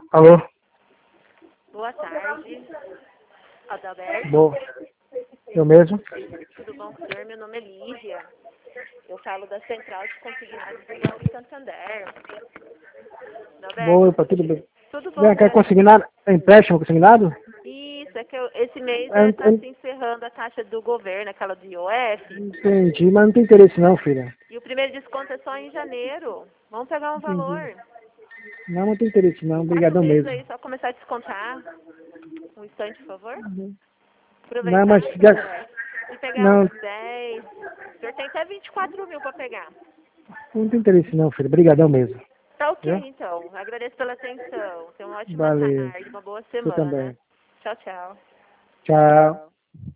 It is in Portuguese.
Alô? Boa tarde, Adalberto. Boa. Eu mesmo? Tudo bom com o senhor? Meu nome é Lígia. Eu falo da Central de Consignados do Banco Santander. Boa, Adalberto, tá tudo bem. tudo bom, Quer né? consignado? É empréstimo consignado? Isso, é que esse mês É, está se encerrando a taxa do governo, aquela do IOF. entendi, mas não tem interesse não, filha. E o primeiro desconto é só em janeiro. Vamos pegar um valor. Entendi. Não tem interesse não, 4 obrigadão meses mesmo. aí, só começar a descontar. Um instante, por favor. Não, Aproveitar, mas seu já... Adalberto. E pegar Não, uns 10. O senhor tem até 24 mil para pegar. não tem interesse não, filha. Obrigadão mesmo. Tá ok, Viu? então. Agradeço pela atenção. Tenha uma ótima Valeu. tarde, uma boa Você semana. também. Tchau, tchau. Tchau.